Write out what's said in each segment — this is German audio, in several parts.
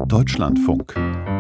Deutschlandfunk.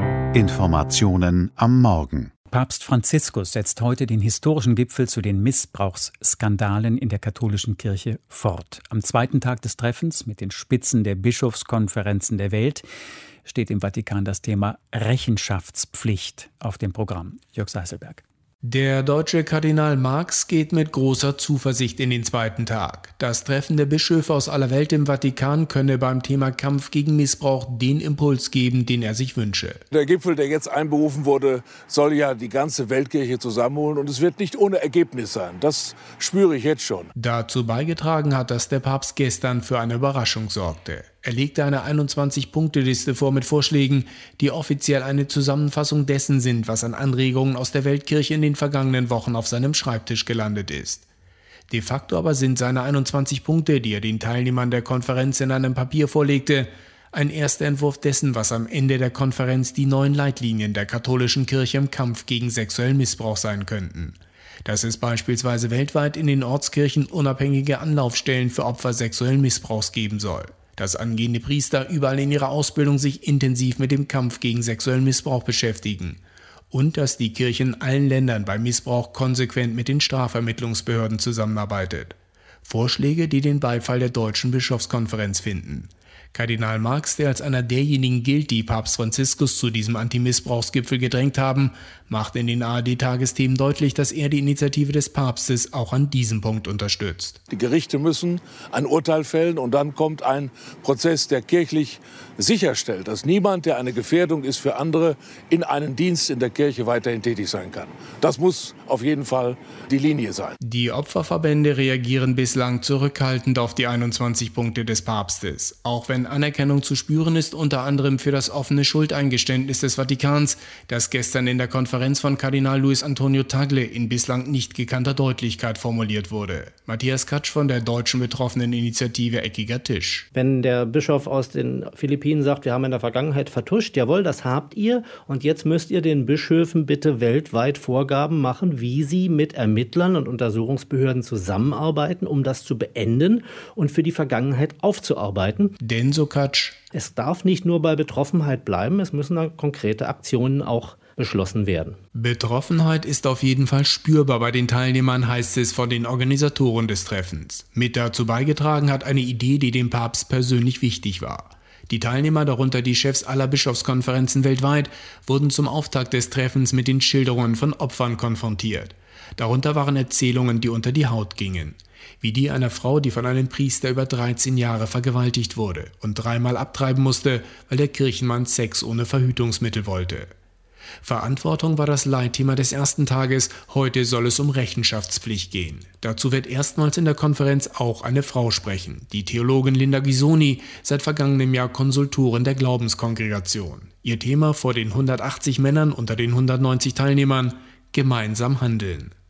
Informationen am Morgen. Papst Franziskus setzt heute den historischen Gipfel zu den Missbrauchsskandalen in der katholischen Kirche fort. Am zweiten Tag des Treffens mit den Spitzen der Bischofskonferenzen der Welt steht im Vatikan das Thema Rechenschaftspflicht auf dem Programm. Jörg Seißelberg. Der deutsche Kardinal Marx geht mit großer Zuversicht in den zweiten Tag. Das Treffen der Bischöfe aus aller Welt im Vatikan könne beim Thema Kampf gegen Missbrauch den Impuls geben, den er sich wünsche. Der Gipfel, der jetzt einberufen wurde, soll ja die ganze Weltkirche zusammenholen und es wird nicht ohne Ergebnis sein. Das spüre ich jetzt schon. Dazu beigetragen hat, dass der Papst gestern für eine Überraschung sorgte. Er legte eine 21-Punkte-Liste vor mit Vorschlägen, die offiziell eine Zusammenfassung dessen sind, was an Anregungen aus der Weltkirche in den vergangenen Wochen auf seinem Schreibtisch gelandet ist. De facto aber sind seine 21 Punkte, die er den Teilnehmern der Konferenz in einem Papier vorlegte, ein erster Entwurf dessen, was am Ende der Konferenz die neuen Leitlinien der katholischen Kirche im Kampf gegen sexuellen Missbrauch sein könnten. Dass es beispielsweise weltweit in den Ortskirchen unabhängige Anlaufstellen für Opfer sexuellen Missbrauchs geben soll. Dass angehende Priester überall in ihrer Ausbildung sich intensiv mit dem Kampf gegen sexuellen Missbrauch beschäftigen. Und dass die Kirche in allen Ländern bei Missbrauch konsequent mit den Strafvermittlungsbehörden zusammenarbeitet. Vorschläge, die den Beifall der Deutschen Bischofskonferenz finden. Kardinal Marx, der als einer derjenigen gilt, die Papst Franziskus zu diesem Antimissbrauchsgipfel gedrängt haben, macht in den ARD-Tagesthemen deutlich, dass er die Initiative des Papstes auch an diesem Punkt unterstützt. Die Gerichte müssen ein Urteil fällen und dann kommt ein Prozess, der kirchlich sicherstellt, dass niemand, der eine Gefährdung ist für andere, in einem Dienst in der Kirche weiterhin tätig sein kann. Das muss auf jeden Fall die Linie sein. Die Opferverbände reagieren bislang zurückhaltend auf die 21 Punkte des Papstes, auch wenn Anerkennung zu spüren ist, unter anderem für das offene Schuldeingeständnis des Vatikans, das gestern in der Konferenz von Kardinal Luis Antonio Tagle in bislang nicht gekannter Deutlichkeit formuliert wurde. Matthias Katsch von der deutschen Betroffeneninitiative Eckiger Tisch. Wenn der Bischof aus den Philippinen sagt, wir haben in der Vergangenheit vertuscht, jawohl, das habt ihr, und jetzt müsst ihr den Bischöfen bitte weltweit Vorgaben machen, wie sie mit Ermittlern und Untersuchungsbehörden zusammenarbeiten, um das zu beenden und für die Vergangenheit aufzuarbeiten. Denn, so Katsch, es darf nicht nur bei Betroffenheit bleiben, es müssen dann konkrete Aktionen auch beschlossen werden. Betroffenheit ist auf jeden Fall spürbar bei den Teilnehmern, heißt es von den Organisatoren des Treffens. Mit dazu beigetragen hat eine Idee, die dem Papst persönlich wichtig war. Die Teilnehmer, darunter die Chefs aller Bischofskonferenzen weltweit, wurden zum Auftakt des Treffens mit den Schilderungen von Opfern konfrontiert. Darunter waren Erzählungen, die unter die Haut gingen. Wie die einer Frau, die von einem Priester über 13 Jahre vergewaltigt wurde und 3-mal abtreiben musste, weil der Kirchenmann Sex ohne Verhütungsmittel wollte. Verantwortung war das Leitthema des ersten Tages, heute soll es um Rechenschaftspflicht gehen. Dazu wird erstmals in der Konferenz auch eine Frau sprechen, die Theologin Linda Ghisoni, seit vergangenem Jahr Konsultorin der Glaubenskongregation. Ihr Thema vor den 180 Männern unter den 190 Teilnehmern: gemeinsam handeln.